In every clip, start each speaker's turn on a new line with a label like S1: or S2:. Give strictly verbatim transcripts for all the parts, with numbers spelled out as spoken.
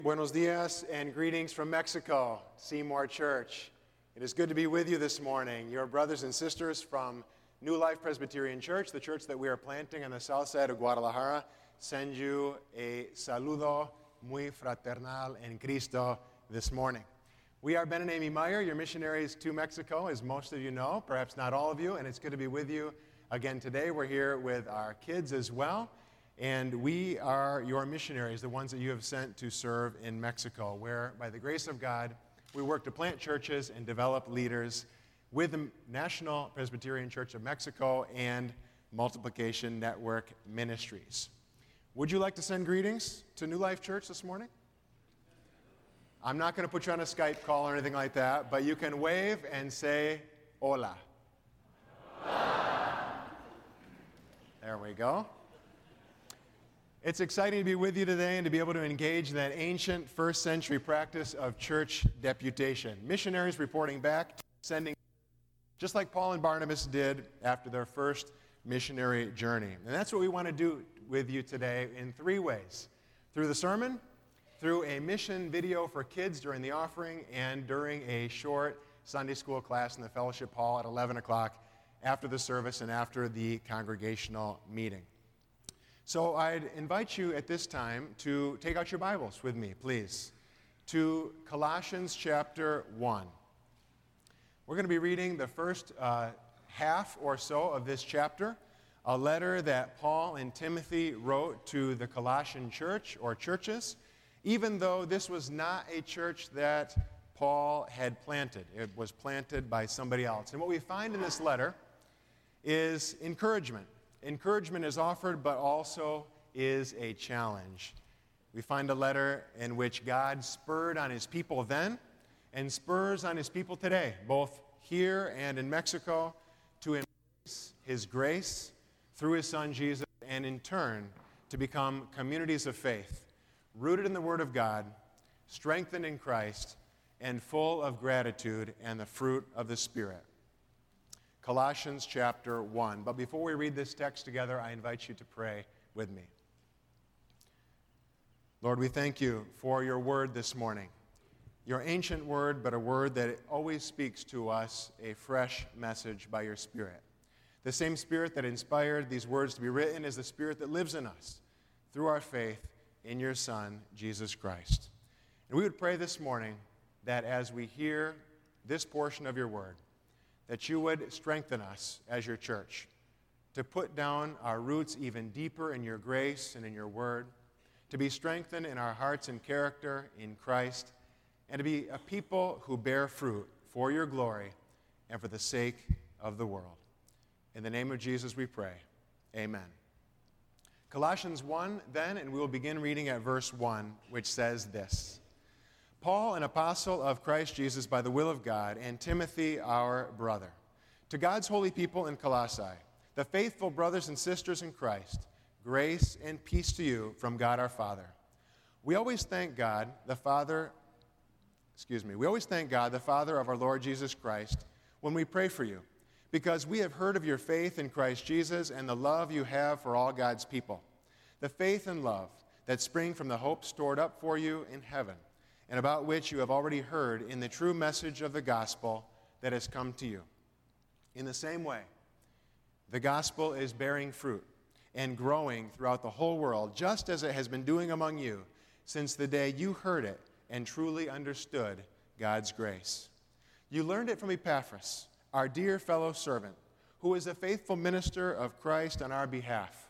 S1: Buenos dias and greetings from Mexico, Seymour Church. It is good to be with you this morning. Your brothers and sisters from New Life Presbyterian Church, the church that we are planting on the south side of Guadalajara, send you a saludo muy fraternal en Cristo this morning. We are Ben and Amy Meyer, your missionaries to Mexico, as most of you know, perhaps not all of you, and it's good to be with you again today. We're here with our kids as well. And we are your missionaries, the ones that you have sent to serve in Mexico, where, by the grace of God, we work to plant churches and develop leaders with the National Presbyterian Church of Mexico and Multiplication Network Ministries. Would you like to send greetings to New Life Church this morning? I'm not going to put you on a Skype call or anything like that, but you can wave and say, hola. There we go. It's exciting to be with you today and to be able to engage in that ancient first century practice of church deputation. Missionaries reporting back, sending, just like Paul and Barnabas did after their first missionary journey. And that's what we want to do with you today in three ways. Through the sermon, through a mission video for kids during the offering, and during a short Sunday school class in the fellowship hall at eleven o'clock after the service and after the congregational meeting. So I'd invite you at this time to take out your Bibles with me, please, to Colossians chapter one. We're going to be reading the first uh, half or so of this chapter, a letter that Paul and Timothy wrote to the Colossian church or churches, even though this was not a church that Paul had planted. It was planted by somebody else. And what we find in this letter is encouragement. Encouragement is offered, but also is a challenge. We find a letter in which God spurred on his people then and spurs on his people today, both here and in Mexico, to embrace his grace through his Son Jesus, and in turn to become communities of faith, rooted in the Word of God, strengthened in Christ, and full of gratitude and the fruit of the Spirit. Colossians chapter one. But before we read this text together, I invite you to pray with me. Lord, we thank you for your word this morning. Your ancient word, but a word that always speaks to us a fresh message by your Spirit. The same Spirit that inspired these words to be written is the Spirit that lives in us through our faith in your Son, Jesus Christ. And we would pray this morning that as we hear this portion of your word, that you would strengthen us as your church to put down our roots even deeper in your grace and in your word, to be strengthened in our hearts and character in Christ, and to be a people who bear fruit for your glory and for the sake of the world. In the name of Jesus we pray. Amen. Colossians one then, and we will begin reading at verse one, which says this: Paul, an apostle of Christ Jesus by the will of God, and Timothy, our brother, to God's holy people in Colossae, the faithful brothers and sisters in Christ, grace and peace to you from God our Father. We always thank God, the Father, excuse me, we always thank God, the Father of our Lord Jesus Christ, when we pray for you, because we have heard of your faith in Christ Jesus and the love you have for all God's people, the faith and love that spring from the hope stored up for you in heaven, and about which you have already heard in the true message of the gospel that has come to you. In the same way, the gospel is bearing fruit and growing throughout the whole world, just as it has been doing among you since the day you heard it and truly understood God's grace. You learned it from Epaphras, our dear fellow servant, who is a faithful minister of Christ on our behalf,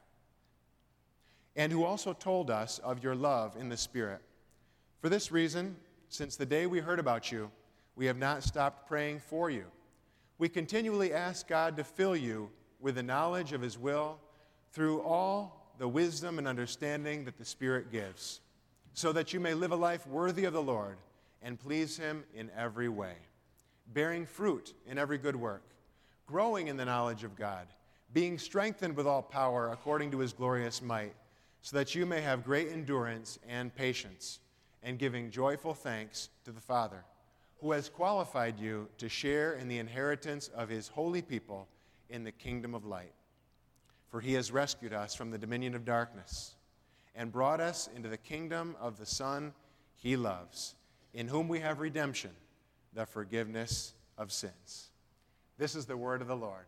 S1: and who also told us of your love in the Spirit. For this reason, since the day we heard about you, we have not stopped praying for you. We continually ask God to fill you with the knowledge of his will through all the wisdom and understanding that the Spirit gives, so that you may live a life worthy of the Lord and please him in every way, bearing fruit in every good work, growing in the knowledge of God, being strengthened with all power according to his glorious might, so that you may have great endurance and patience, and giving joyful thanks to the Father, who has qualified you to share in the inheritance of his holy people in the kingdom of light. For he has rescued us from the dominion of darkness and brought us into the kingdom of the Son he loves, in whom we have redemption, the forgiveness of sins. This is the word of the Lord.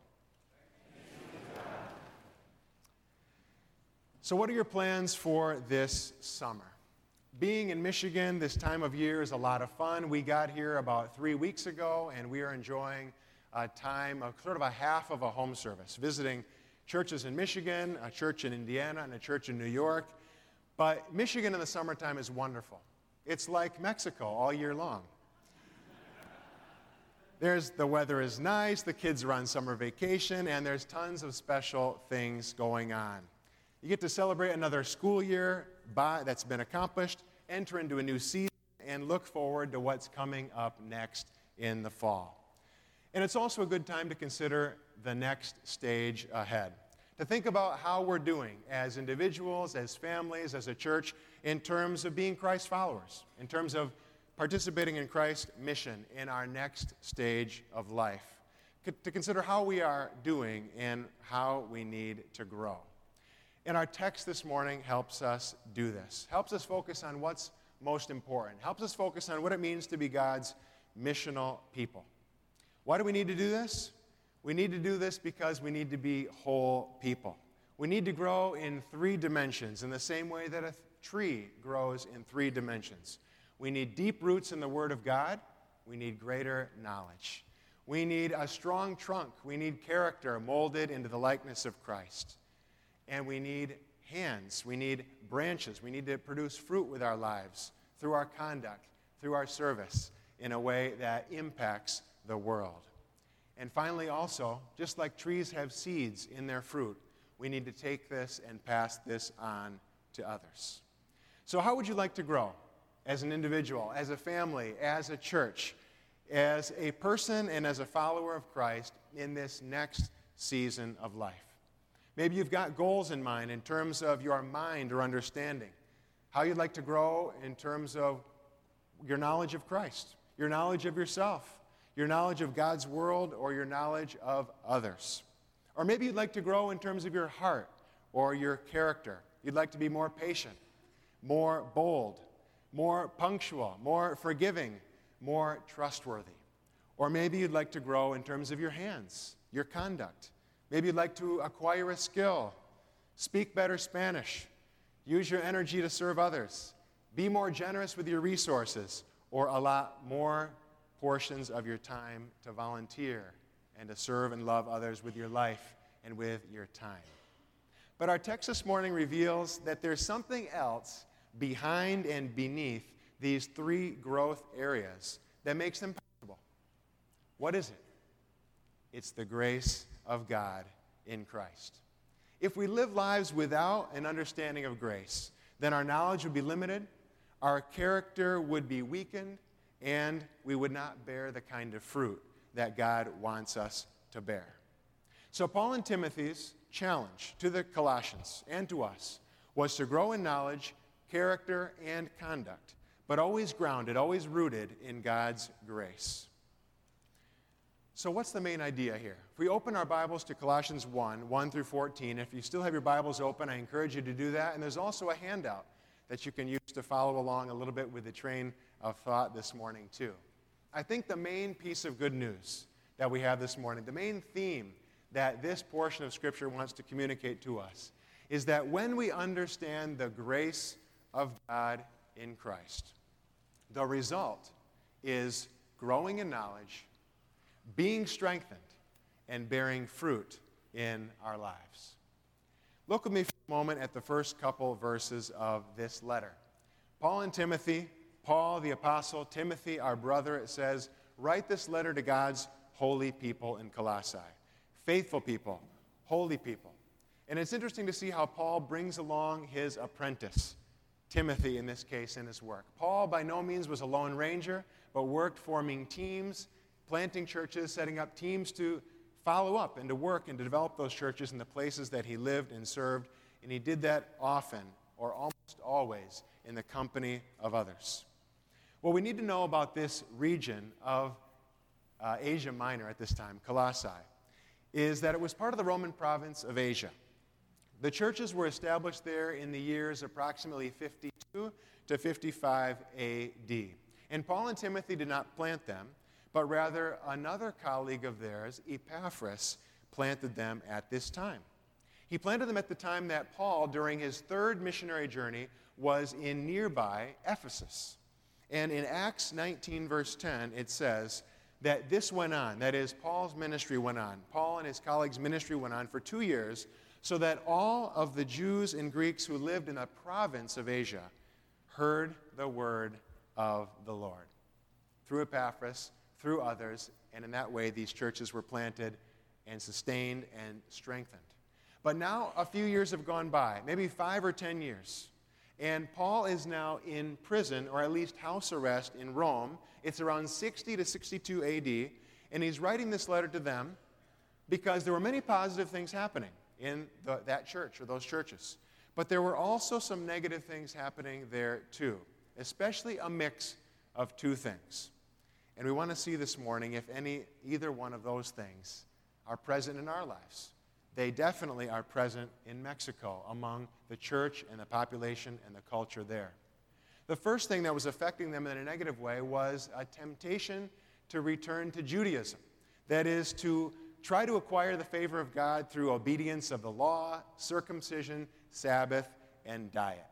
S1: So what are your plans for this summer? Being in Michigan this time of year is a lot of fun. We got here about three weeks ago, and we are enjoying a time of sort of a half of a home service, visiting churches in Michigan, a church in Indiana, and a church in New York. But Michigan in the summertime is wonderful. It's like Mexico all year long. There's, the weather is nice, the kids are on summer vacation, and there's tons of special things going on. You get to celebrate another school year by, that's been accomplished, enter into a new season, and look forward to what's coming up next in the fall. And it's also a good time to consider the next stage ahead, to think about how we're doing as individuals, as families, as a church, in terms of being Christ followers, in terms of participating in Christ's mission in our next stage of life, to consider how we are doing and how we need to grow. And our text this morning helps us do this, helps us focus on what's most important, helps us focus on what it means to be God's missional people. Why do we need to do this? We need to do this because we need to be whole people. We need to grow in three dimensions in the same way that a th- tree grows in three dimensions. We need deep roots in the Word of God. We need greater knowledge. We need a strong trunk. We need character molded into the likeness of Christ. And we need hands. We need branches. We need to produce fruit with our lives through our conduct, through our service, in a way that impacts the world. And finally, also, just like trees have seeds in their fruit, we need to take this and pass this on to others. So how would you like to grow as an individual, as a family, as a church, as a person and as a follower of Christ in this next season of life? Maybe you've got goals in mind in terms of your mind or understanding, how you'd like to grow in terms of your knowledge of Christ, your knowledge of yourself, your knowledge of God's world, or your knowledge of others. Or maybe you'd like to grow in terms of your heart or your character. You'd like to be more patient, more bold, more punctual, more forgiving, more trustworthy. Or maybe you'd like to grow in terms of your hands, your conduct. Maybe you'd like to acquire a skill, speak better Spanish, use your energy to serve others, be more generous with your resources, or allot more portions of your time to volunteer and to serve and love others with your life and with your time. But our text this morning reveals that there's something else behind and beneath these three growth areas that makes them possible. What is it? It's the grace of God in Christ. If we live lives without an understanding of grace, then our knowledge would be limited, our character would be weakened, and we would not bear the kind of fruit that God wants us to bear. So Paul and Timothy's challenge to the Colossians and to us was to grow in knowledge, character, and conduct, but always grounded, always rooted in God's grace. So what's the main idea here? If we open our Bibles to Colossians one, one through fourteen, if you still have your Bibles open, I encourage you to do that. And there's also a handout that you can use to follow along a little bit with the train of thought this morning too. I think the main piece of good news that we have this morning, the main theme that this portion of Scripture wants to communicate to us, is that when we understand the grace of God in Christ, the result is growing in knowledge, being strengthened, and bearing fruit in our lives. Look with me for a moment at the first couple verses of this letter. Paul and Timothy, Paul the apostle, Timothy our brother, it says, write this letter to God's holy people in Colossae. Faithful people, holy people. And it's interesting to see how Paul brings along his apprentice, Timothy in this case, in his work. Paul by no means was a lone ranger, but worked forming teams, planting churches, setting up teams to follow up and to work and to develop those churches in the places that he lived and served. And he did that often, or almost always, in the company of others. What we need to know about this region of uh, Asia Minor at this time, Colossae, is that it was part of the Roman province of Asia. The churches were established there in the years approximately fifty-two to fifty-five A D. And Paul and Timothy did not plant them, but rather another colleague of theirs, Epaphras, planted them at this time. He planted them at the time that Paul, during his third missionary journey, was in nearby Ephesus. And in Acts nineteen, verse ten, it says that this went on. That is, Paul's ministry went on. Paul and his colleagues' ministry went on for two years, so that all of the Jews and Greeks who lived in the province of Asia heard the word of the Lord. Through Epaphras, through others, and in that way these churches were planted and sustained and strengthened. But now a few years have gone by, maybe five or ten years, and Paul is now in prison, or at least house arrest in Rome. It's around sixty to sixty-two A D, and he's writing this letter to them because there were many positive things happening in the, that church or those churches. But there were also some negative things happening there too, especially a mix of two things. And we want to see this morning if any, either one of those things are present in our lives. They definitely are present in Mexico among the church and the population and the culture there. The first thing that was affecting them in a negative way was a temptation to return to Judaism. That is, to try to acquire the favor of God through obedience of the law, circumcision, Sabbath, and diet.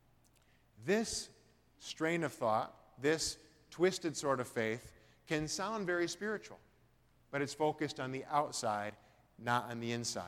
S1: This strain of thought, this twisted sort of faith, can sound very spiritual, but it's focused on the outside, not on the inside,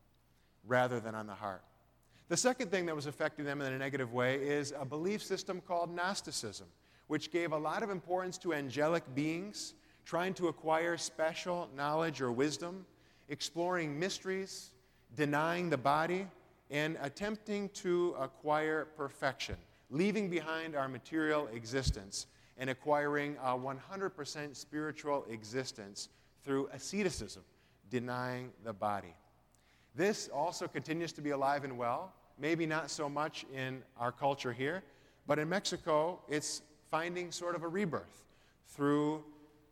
S1: rather than on the heart. The second thing that was affecting them in a negative way is a belief system called Gnosticism, which gave a lot of importance to angelic beings, trying to acquire special knowledge or wisdom, exploring mysteries, denying the body, and attempting to acquire perfection, leaving behind our material existence and acquiring a one hundred percent spiritual existence through asceticism, denying the body. This also continues to be alive and well, maybe not so much in our culture here, but in Mexico, it's finding sort of a rebirth through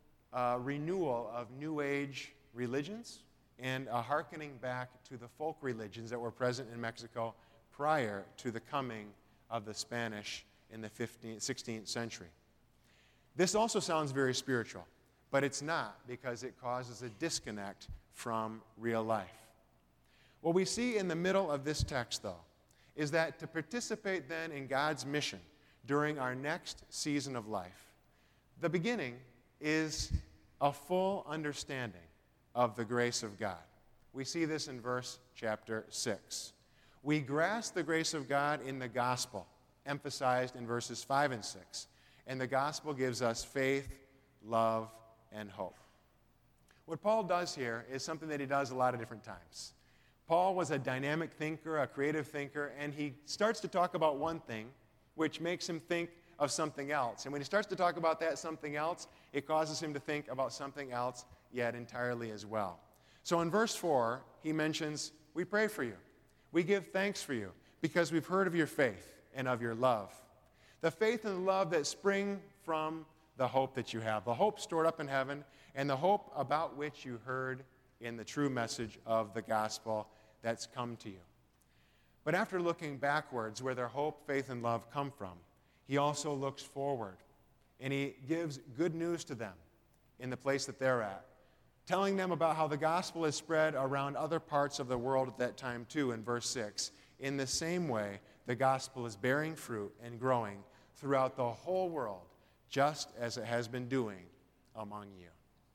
S1: a renewal of New Age religions and a hearkening back to the folk religions that were present in Mexico prior to the coming of the Spanish in the fifteenth, sixteenth century. This also sounds very spiritual, but it's not, because it causes a disconnect from real life. What we see in the middle of this text, though, is that to participate then in God's mission during our next season of life, the beginning is a full understanding of the grace of God. We see this in verse chapter six. We grasp the grace of God in the gospel, emphasized in verses five and six. And the gospel gives us faith, love, and hope. What Paul does here is something that he does a lot of different times. Paul was a dynamic thinker, a creative thinker, and he starts to talk about one thing, which makes him think of something else. And when he starts to talk about that something else, it causes him to think about something else yet entirely as well. So in verse four, he mentions, we pray for you. We give thanks for you because we've heard of your faith and of your love. The faith and the love that spring from the hope that you have, the hope stored up in heaven, and the hope about which you heard in the true message of the gospel that's come to you. But after looking backwards, where their hope, faith, and love come from, he also looks forward, and he gives good news to them in the place that they're at, telling them about how the gospel is spread around other parts of the world at that time too, in verse six. In the same way, the gospel is bearing fruit and growing throughout the whole world, just as it has been doing among you.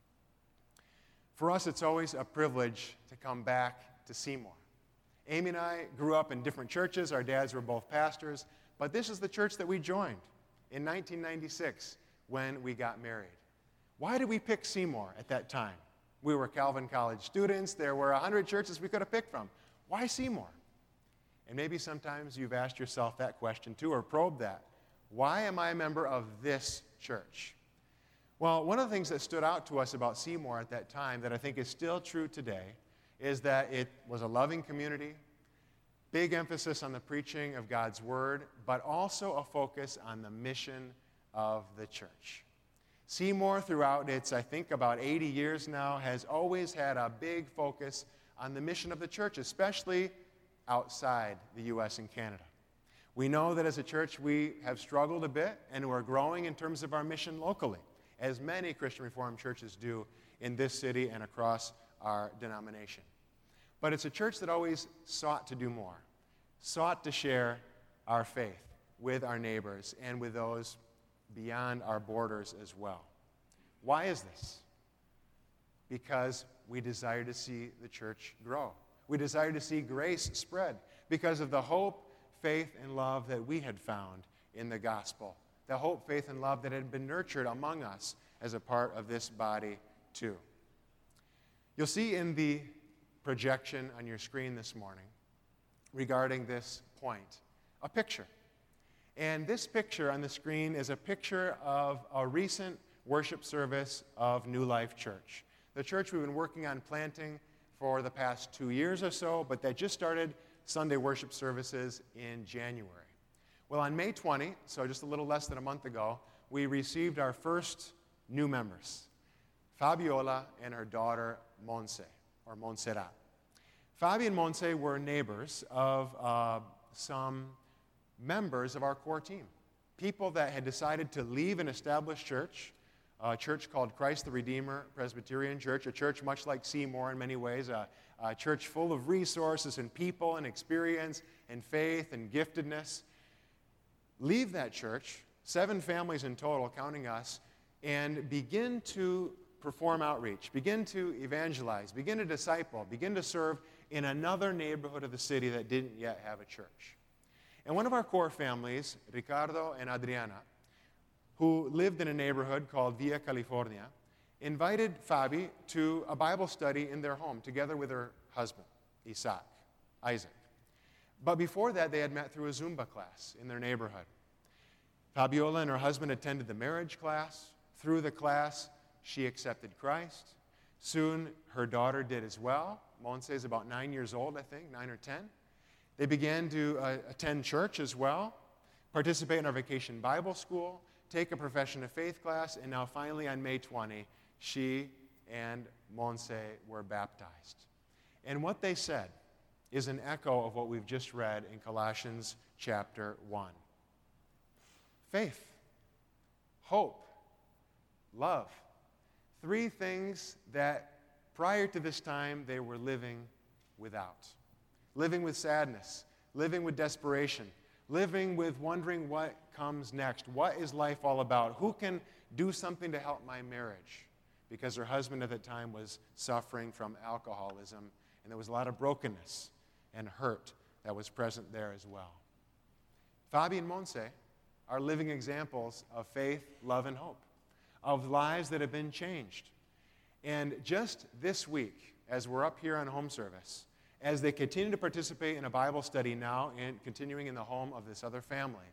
S1: For us, it's always a privilege to come back to Seymour. Amy and I grew up in different churches. Our dads were both pastors, but this is the church that we joined in nineteen ninety-six when we got married. Why did we pick Seymour at that time? We were Calvin College students. There were one hundred churches we could have picked from. Why Seymour? And maybe sometimes you've asked yourself that question too, or probed that. Why am I a member of this church? Well, one of the things that stood out to us about Seymour at that time that I think is still true today is that it was a loving community, big emphasis on the preaching of God's word, but also a focus on the mission of the church. Seymour, throughout its, I think, about eighty years now, has always had a big focus on the mission of the church, especially outside the U S and Canada. We know that as a church we have struggled a bit and we're growing in terms of our mission locally, as many Christian Reformed churches do in this city and across our denomination. But it's a church that always sought to do more, sought to share our faith with our neighbors and with those beyond our borders as well. Why is this? Because we desire to see the church grow. We desire to see grace spread because of the hope, faith, and love that we had found in the gospel. The hope, faith, and love that had been nurtured among us as a part of this body too. You'll see in the projection on your screen this morning regarding this point a picture. And this picture on the screen is a picture of a recent worship service of New Life Church. The church we've been working on planting for the past two years or so, but that just started Sunday worship services in January. Well, on May twentieth, so just a little less than a month ago, we received our first new members, Fabiola and her daughter, Monse, or Montserrat. Fabi and Monse were neighbors of uh, some members of our core team, people that had decided to leave an established church, a church called Christ the Redeemer Presbyterian Church, a church much like Seymour in many ways, a, a church full of resources and people and experience and faith and giftedness. Leave that church, seven families in total, counting us, and begin to perform outreach, begin to evangelize, begin to disciple, begin to serve in another neighborhood of the city that didn't yet have a church. And one of our core families, Ricardo and Adriana, who lived in a neighborhood called Via California, invited Fabi to a Bible study in their home together with her husband, Isaac, Isaac. But before that, they had met through a Zumba class in their neighborhood. Fabiola and her husband attended the marriage class. Through the class, she accepted Christ. Soon, her daughter did as well. Monse is about nine years old, I think, nine or ten. They began to uh, attend church as well, participate in our vacation Bible school, take a profession of faith class, and now finally on May twentieth, she and Monse were baptized. And what they said is an echo of what we've just read in Colossians chapter one. Faith, hope, love. Three things that prior to this time they were living without. Living with sadness, living with desperation, living with wondering what comes next. What is life all about? Who can do something to help my marriage? Because her husband at that time was suffering from alcoholism, and there was a lot of brokenness and hurt that was present there as well. Fabi and Monse are living examples of faith, love, and hope, of lives that have been changed. And just this week, as we're up here on home service, as they continue to participate in a Bible study now and continuing in the home of this other family,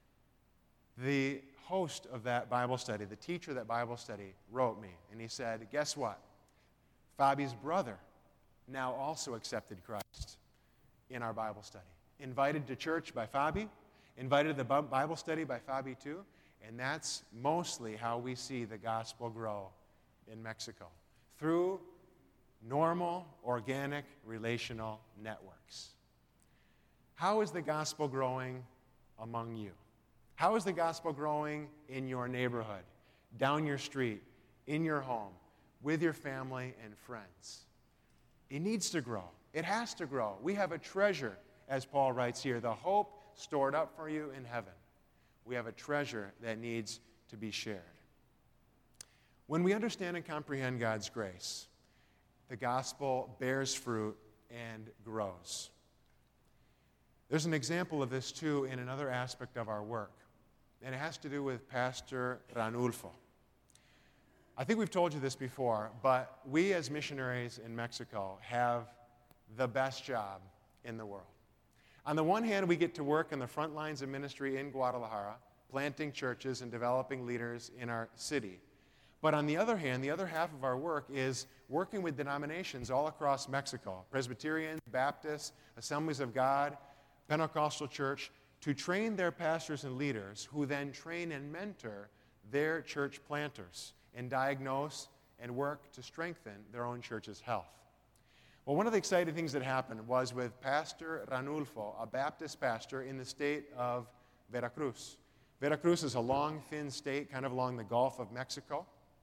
S1: the host of that Bible study, the teacher of that Bible study, wrote me, and he said, guess what? Fabi's brother now also accepted Christ in our Bible study. Invited to church by Fabi, invited to the Bible study by Fabi too, and that's mostly how we see the gospel grow in Mexico, through normal, organic, relational networks. How is the gospel growing among you? How is the gospel growing in your neighborhood, down your street, in your home, with your family and friends? It needs to grow. It has to grow. We have a treasure, as Paul writes here, the hope stored up for you in heaven. We have a treasure that needs to be shared. When we understand and comprehend God's grace, the gospel bears fruit and grows. There's an example of this, too, in another aspect of our work, and it has to do with Pastor Ranulfo. I think we've told you this before, but we as missionaries in Mexico have the best job in the world. On the one hand, we get to work in the front lines of ministry in Guadalajara, planting churches and developing leaders in our city. But on the other hand, the other half of our work is working with denominations all across Mexico, Presbyterian, Baptist, Assemblies of God, Pentecostal Church, to train their pastors and leaders who then train and mentor their church planters and diagnose and work to strengthen their own church's health. Well, one of the exciting things that happened was with Pastor Ranulfo, a Baptist pastor in the state of Veracruz. Veracruz is a long, thin state, kind of along the Gulf of Mexico.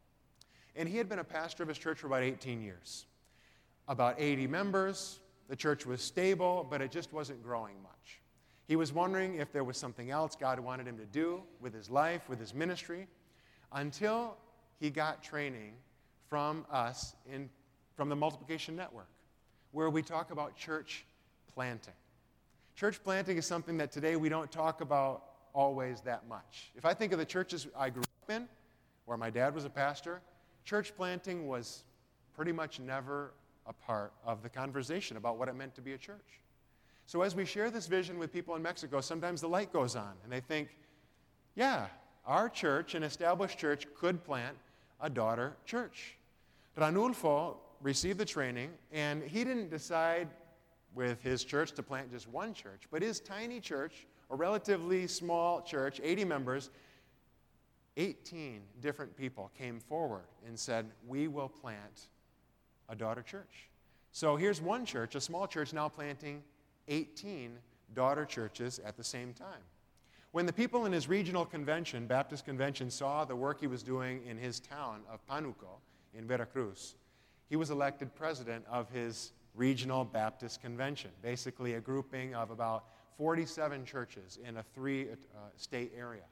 S1: And he had been a pastor of his church for about eighteen years. About eighty members. The church was stable, but it just wasn't growing much. He was wondering if there was something else God wanted him to do with his life, with his ministry, until he got training from us, in, from the Multiplication Network, where we talk about church planting. Church planting is something that today we don't talk about always that much. If I think of the churches I grew up in, where my dad was a pastor, church planting was pretty much never a part of the conversation about what it meant to be a church. So as we share this vision with people in Mexico, sometimes the light goes on, and they think, yeah, our church, an established church, could plant a daughter church. Ranulfo received the training, and he didn't decide with his church to plant just one church, but his tiny church, a relatively small church, eighty members, eighteen different people came forward and said, we will plant a daughter church. So here's one church, a small church, now planting eighteen daughter churches at the same time. When the people in his regional convention, Baptist convention, saw the work he was doing in his town of Panuco in Veracruz, he was elected president of his regional Baptist convention, basically a grouping of about forty-seven churches in a three-state uh, area.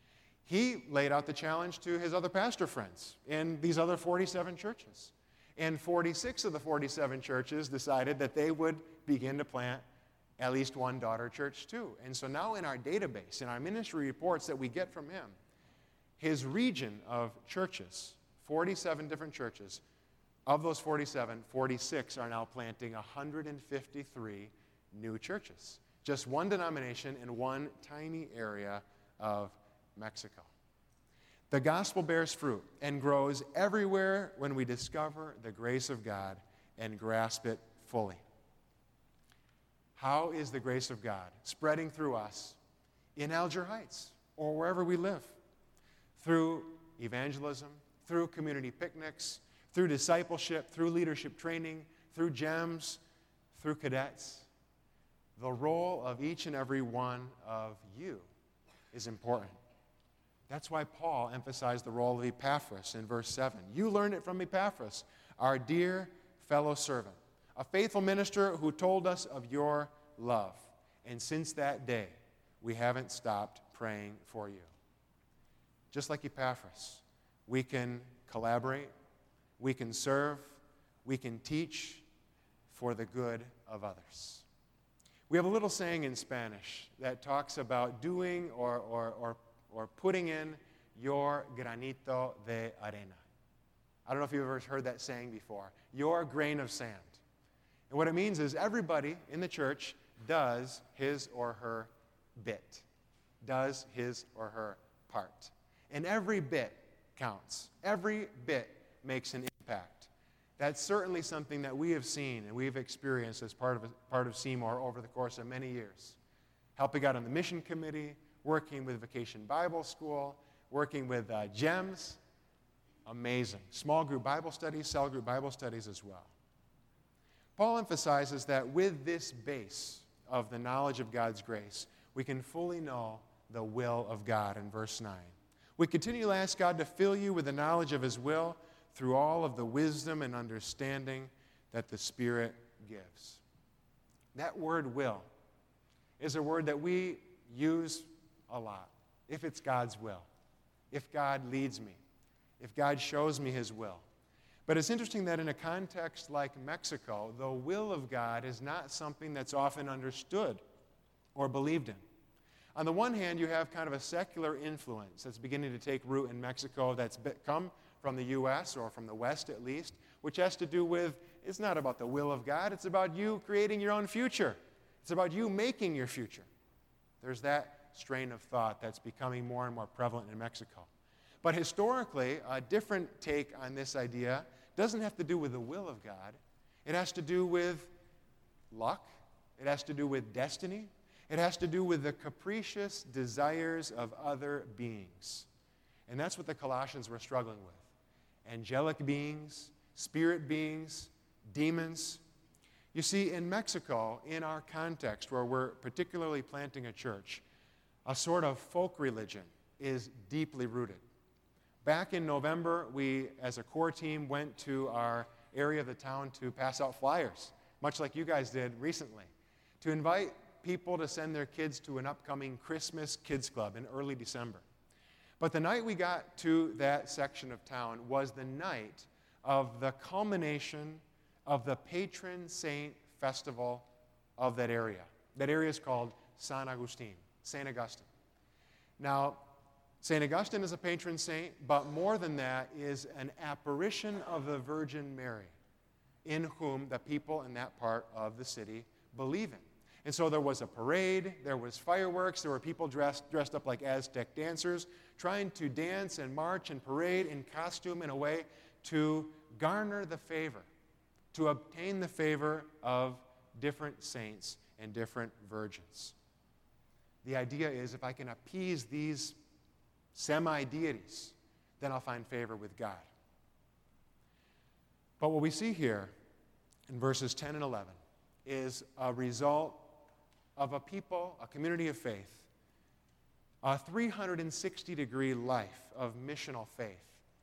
S1: He laid out the challenge to his other pastor friends in these other forty-seven churches. And forty-six of the forty-seven churches decided that they would begin to plant at least one daughter church too. And so now in our database, in our ministry reports that we get from him, his region of churches, forty-seven different churches, of those forty-seven, forty-six are now planting one hundred fifty-three new churches. Just one denomination in one tiny area of Mexico. The gospel bears fruit and grows everywhere when we discover the grace of God and grasp it fully. How is the grace of God spreading through us in Alger Heights or wherever we live? Through evangelism, through community picnics, through discipleship, through leadership training, through GEMS, through cadets. The role of each and every one of you is important. That's why Paul emphasized the role of Epaphras in verse seven. You learned it from Epaphras, our dear fellow servant, a faithful minister who told us of your love. And since that day, we haven't stopped praying for you. Just like Epaphras, we can collaborate, we can serve, we can teach for the good of others. We have a little saying in Spanish that talks about doing or, or, or or putting in your granito de arena. I don't know if you've ever heard that saying before. Your grain of sand. And what it means is everybody in the church does his or her bit, does his or her part. And every bit counts. Every bit makes an impact. That's certainly something that we have seen and we've experienced as part of, part of Seymour over the course of many years. Helping out on the mission committee, working with Vacation Bible School, working with uh, GEMS. Amazing. Small group Bible studies, cell group Bible studies as well. Paul emphasizes that with this base of the knowledge of God's grace, we can fully know the will of God in verse nine. We continue to ask God to fill you with the knowledge of his will through all of the wisdom and understanding that the Spirit gives. That word will is a word that we use a lot. If it's God's will, if God leads me, if God shows me his will. But it's interesting that in a context like Mexico, the will of God is not something that's often understood or believed in. On the one hand, you have kind of a secular influence that's beginning to take root in Mexico that's come from the U S or from the West at least, which has to do with, it's not about the will of God, it's about you creating your own future. It's about you making your future. There's that strain of thought that's becoming more and more prevalent in Mexico. But historically, a different take on this idea doesn't have to do with the will of God. It has to do with luck. It has to do with destiny. It has to do with the capricious desires of other beings. And that's what the Colossians were struggling with. Angelic beings, spirit beings, demons, You see, in Mexico, in our context where we're particularly planting a church, a sort of folk religion is deeply rooted. Back in November, we, as a core team, went to our area of the town to pass out flyers, much like you guys did recently, to invite people to send their kids to an upcoming Christmas Kids Club in early December. But the night we got to that section of town was the night of the culmination of the patron saint festival of that area. That area is called San Agustin, Saint Augustine. Now, Saint Augustine is a patron saint, but more than that is an apparition of the Virgin Mary, in whom the people in that part of the city believe in. And so there was a parade, there was fireworks, there were people dressed, dressed up like Aztec dancers, trying to dance and march and parade in costume in a way to garner the favor, to obtain the favor of different saints and different virgins. The idea is if I can appease these semi-deities, then I'll find favor with God. But what we see here in verses ten and eleven is a result of a people, a community of faith, a three hundred sixty degree life of missional faith,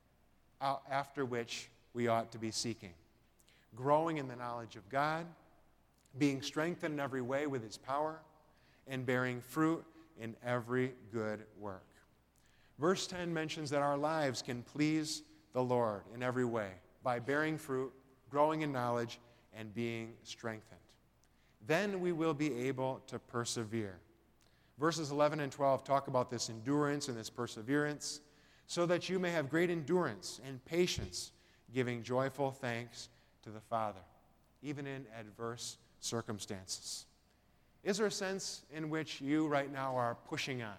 S1: after which we ought to be seeking. Growing in the knowledge of God, being strengthened in every way with His power, and bearing fruit in every good work. Verse ten mentions that our lives can please the Lord in every way by bearing fruit, growing in knowledge, and being strengthened. Then we will be able to persevere. Verses eleven and twelve talk about this endurance and this perseverance, so that you may have great endurance and patience, giving joyful thanks to the Father, even in adverse circumstances. Is there a sense in which you right now are pushing on,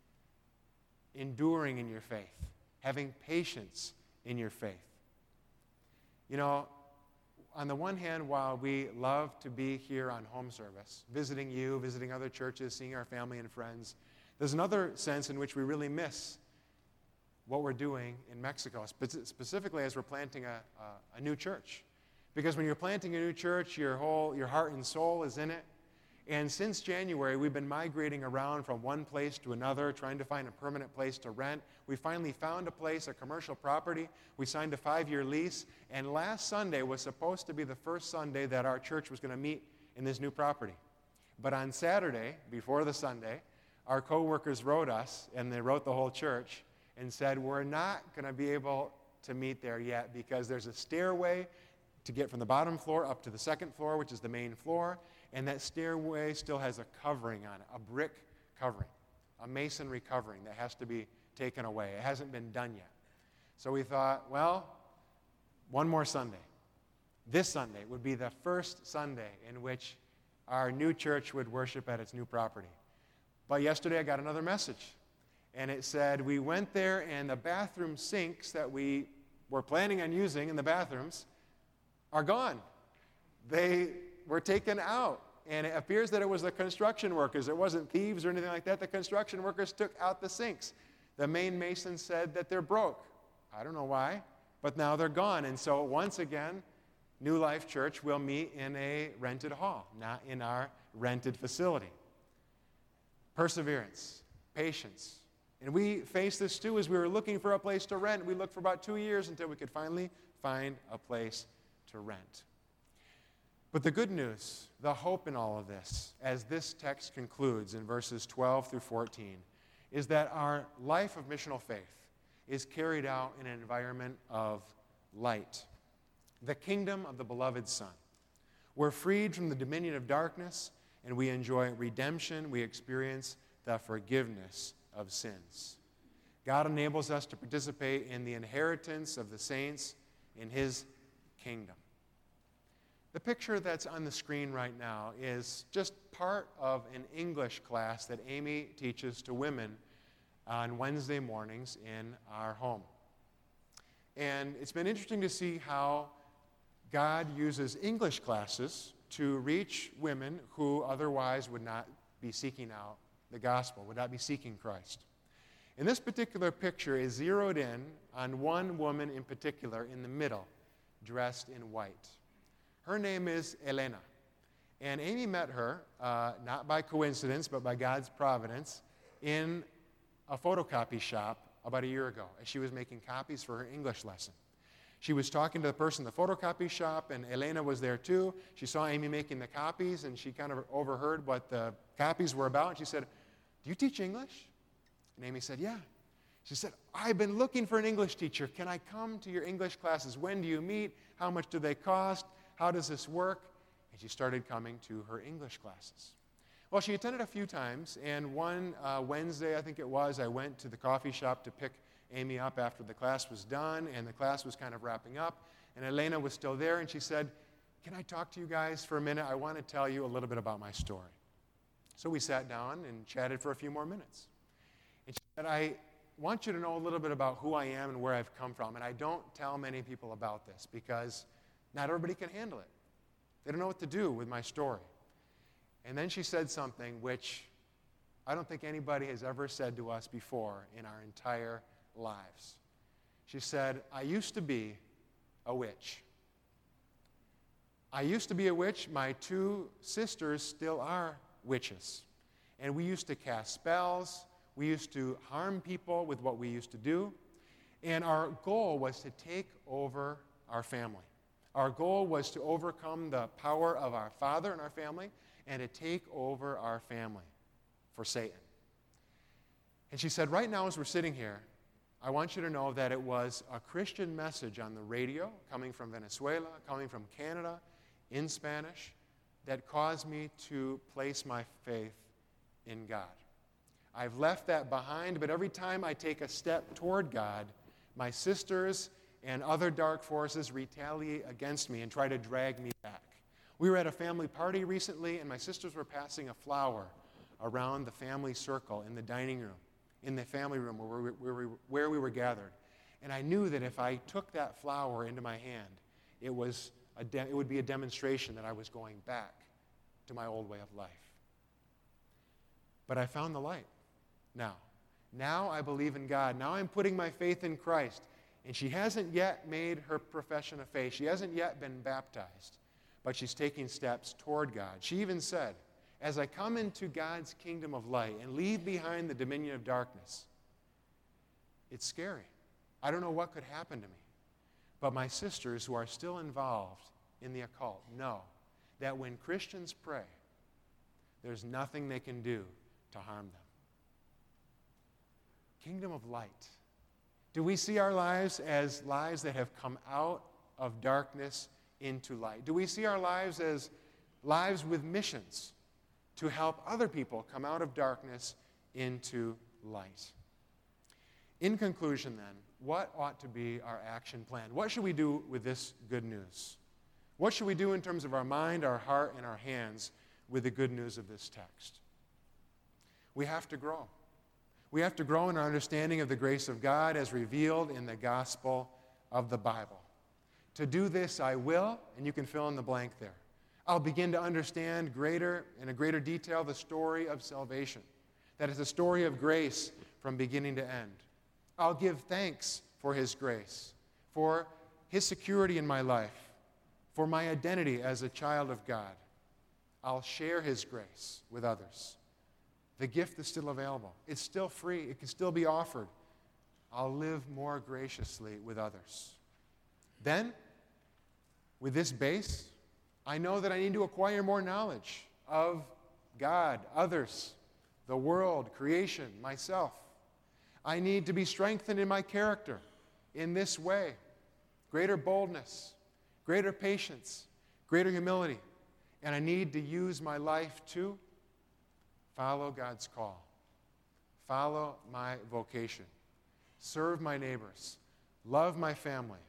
S1: enduring in your faith, having patience in your faith? You know, on the one hand, while we love to be here on home service, visiting you, visiting other churches, seeing our family and friends, there's another sense in which we really miss what we're doing in Mexico, spe- specifically as we're planting a, a, a new church. Because when you're planting a new church, your whole, your heart and soul is in it. And since January, we've been migrating around from one place to another, trying to find a permanent place to rent. We finally found a place, a commercial property. We signed a five-year lease. And last Sunday was supposed to be the first Sunday that our church was going to meet in this new property. But on Saturday, before the Sunday, our co-workers wrote us, and they wrote the whole church, and said, we're not going to be able to meet there yet because there's a stairway to get from the bottom floor up to the second floor, which is the main floor. And that stairway still has a covering on it, a brick covering, a masonry covering that has to be taken away. It hasn't been done yet. So we thought, well, one more Sunday. This Sunday would be the first Sunday in which our new church would worship at its new property. But yesterday I got another message. And it said, we went there and the bathroom sinks that we were planning on using in the bathrooms are gone. They were taken out. And it appears that it was the construction workers. It wasn't thieves or anything like that. The construction workers took out the sinks. The main mason said that they're broke. I don't know why, but now they're gone. And so once again, New Life Church will meet in a rented hall, not in our rented facility. Perseverance, patience. And we faced this too as we were looking for a place to rent. We looked for about two years until we could finally find a place to rent. But the good news, the hope in all of this, as this text concludes in verses twelve through fourteen, is that our life of missional faith is carried out in an environment of light, the kingdom of the beloved Son. We're freed from the dominion of darkness, and we enjoy redemption. We experience the forgiveness of sins. God enables us to participate in the inheritance of the saints in His kingdom. The picture that's on the screen right now is just part of an English class that Amy teaches to women on Wednesday mornings in our home. And it's been interesting to see how God uses English classes to reach women who otherwise would not be seeking out the gospel, would not be seeking Christ. And this particular picture is zeroed in on one woman in particular in the middle, dressed in white. Her name is Elena. And Amy met her, uh, not by coincidence, but by God's providence, in a photocopy shop about a year ago as she was making copies for her English lesson. She was talking to the person in the photocopy shop, and Elena was there too. She saw Amy making the copies, and she kind of overheard what the copies were about. And she said, "Do you teach English?" And Amy said, "Yeah." She said, "I've been looking for an English teacher. Can I come to your English classes? When do you meet? How much do they cost? How does this work?" And she started coming to her English classes. Well, she attended a few times, and one uh, Wednesday, I think it was, I went to the coffee shop to pick Amy up after the class was done, and the class was kind of wrapping up, and Elena was still there, and she said, "Can I talk to you guys for a minute? I want to tell you a little bit about my story." So we sat down and chatted for a few more minutes. And she said, "I want you to know a little bit about who I am and where I've come from, and I don't tell many people about this because not everybody can handle it. They don't know what to do with my story." And then she said something which I don't think anybody has ever said to us before in our entire lives. She said, "I used to be a witch. I used to be a witch. My two sisters still are witches. And we used to cast spells. We used to harm people with what we used to do. And our goal was to take over our family. Our goal was to overcome the power of our father in our family and to take over our family for Satan." And she said, "Right now as we're sitting here, I want you to know that it was a Christian message on the radio coming from Venezuela, coming from Canada, in Spanish, that caused me to place my faith in God. I've left that behind, but every time I take a step toward God, my sisters and other dark forces retaliate against me and try to drag me back." We were at a family party recently, and my sisters were passing a flower around the family circle in the dining room, in the family room where we, where, we, where we were gathered. And I knew that if I took that flower into my hand, it, was a de- it would be a demonstration that I was going back to my old way of life. But I found the light now. Now I believe in God. Now I'm putting my faith in Christ. And she hasn't yet made her profession of faith. She hasn't yet been baptized, but she's taking steps toward God. She even said, "As I come into God's kingdom of light and leave behind the dominion of darkness, it's scary. I don't know what could happen to me. But my sisters who are still involved in the occult know that when Christians pray, there's nothing they can do to harm them." Kingdom of light. Do we see our lives as lives that have come out of darkness into light? Do we see our lives as lives with missions to help other people come out of darkness into light? In conclusion, then, what ought to be our action plan? What should we do with this good news? What should we do in terms of our mind, our heart, and our hands with the good news of this text? We have to grow. We have to grow in our understanding of the grace of God as revealed in the gospel of the Bible. To do this, I will, and you can fill in the blank there. I'll begin to understand greater, in a greater detail, the story of salvation. That is a story of grace from beginning to end. I'll give thanks for His grace, for His security in my life, for my identity as a child of God. I'll share His grace with others. The gift is still available. It's still free. It can still be offered. I'll live more graciously with others. Then, with this base, I know that I need to acquire more knowledge of God, others, the world, creation, myself. I need to be strengthened in my character in this way. Greater boldness, greater patience, greater humility. And I need to use my life to follow God's call, follow my vocation, serve my neighbors, love my family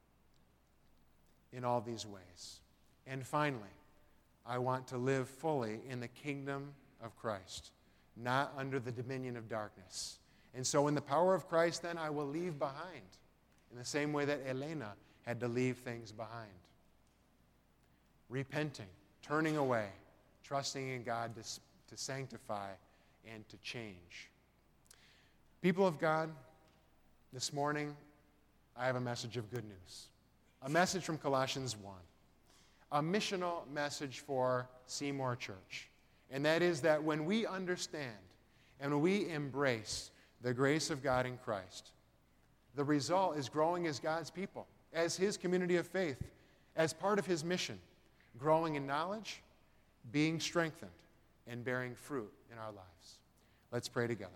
S1: in all these ways. And finally, I want to live fully in the kingdom of Christ, not under the dominion of darkness. And so in the power of Christ, then, I will leave behind, in the same way that Elena had to leave things behind. Repenting, turning away, trusting in God to to sanctify and to change. People of God, this morning, I have a message of good news. A message from Colossians one. a missional message for Seymour Church. And that is that when we understand and when we embrace the grace of God in Christ, the result is growing as God's people, as His community of faith, as part of His mission, growing in knowledge, being strengthened, and bearing fruit in our lives. Let's pray together.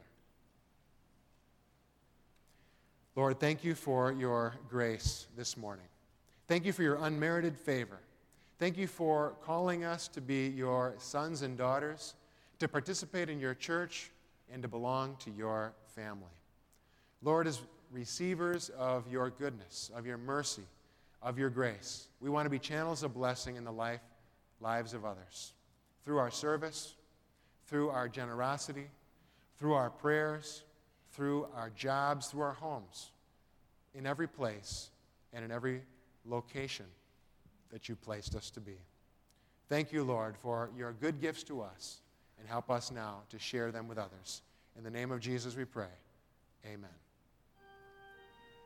S1: Lord, thank you for your grace this morning. Thank you for your unmerited favor. Thank you for calling us to be your sons and daughters, to participate in your church, and to belong to your family. Lord, as receivers of your goodness, of your mercy, of your grace, we want to be channels of blessing in the life, lives of others. Through our service, through our generosity, through our prayers, through our jobs, through our homes, in every place and in every location that you placed us to be. Thank you, Lord, for your good gifts to us, and help us now to share them with others. In the name of Jesus we pray. Amen.